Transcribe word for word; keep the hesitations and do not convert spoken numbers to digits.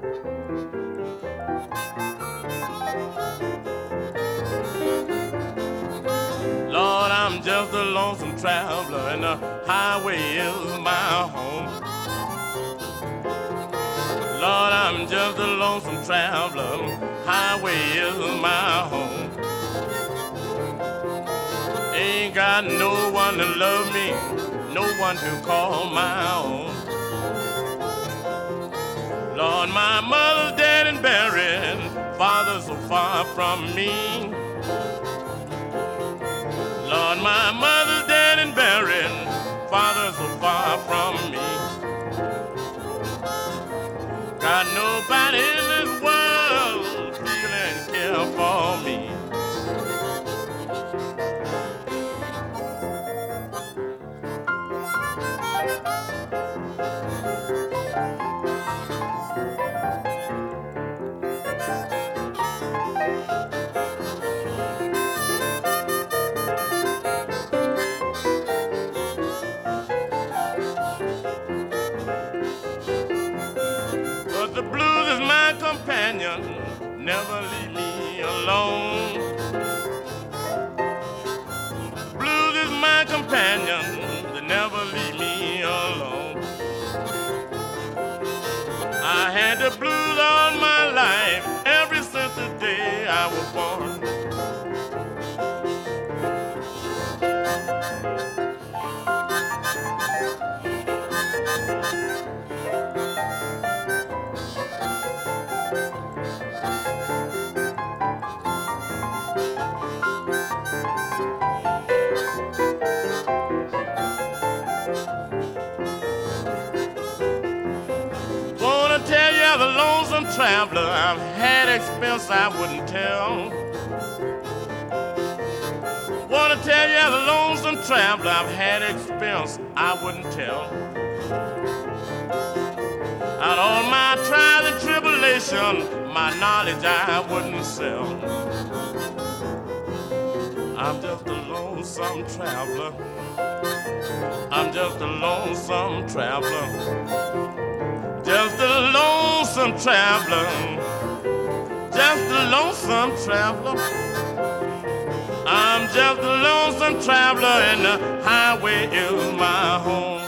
Lord, I'm just a lonesome traveler, and the highway is my home. Lord, I'm just a lonesome traveler, highway is my home. Ain't got no one to love me, no one to call my own. Lord, my mother's dead and buried, father so far from me. Lord, my mother's dead and buried, father so far from me. Got nobody in this world feel and care for me. But the blues is my companion, never leave me alone. Blues is my companion, they never leave me alone. I had the blues all my life, ever since the day I was born. Wanna tell you as a lonesome traveler, I've had expense I wouldn't tell. Wanna tell you as a lonesome traveler, I've had expense I wouldn't tell. Out all my trials and tribulations, my knowledge I wouldn't sell. I'm just a lonesome traveler. I'm just a lonesome traveler. Just a lonesome traveler. Just a lonesome traveler. I'm just a lonesome traveler, and the highway is my home.